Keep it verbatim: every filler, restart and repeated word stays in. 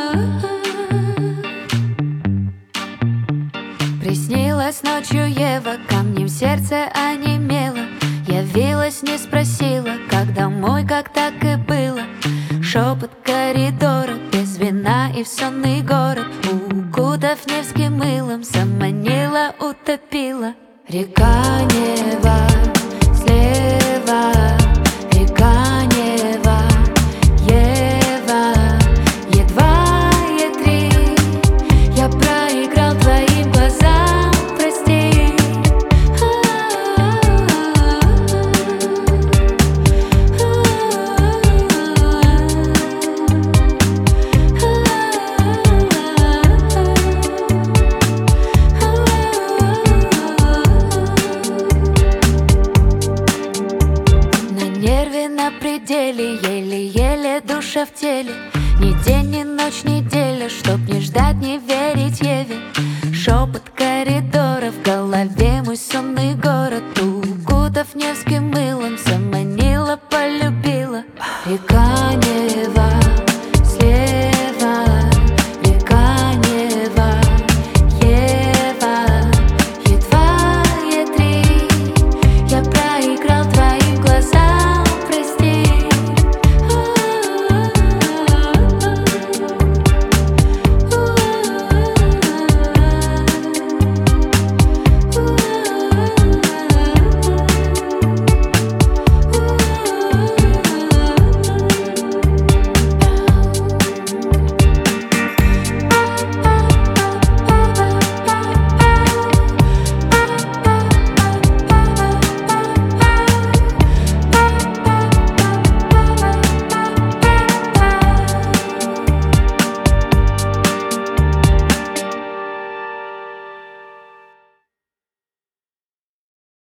Приснилась ночью Ева, камнем сердце онемело. Явилась, не спросила, как домой, как так и было. Шепот коридора, без вина и в сонный город. Укутав Невским мылом, заманила, утопила. Река Нева, слева, река Нева, Ева, едва е три. Я проиграл твоим глазам, прости. Нервы на пределе, еле-еле душа в теле. Ни день, ни ночь, неделя, чтоб не ждать, не верить.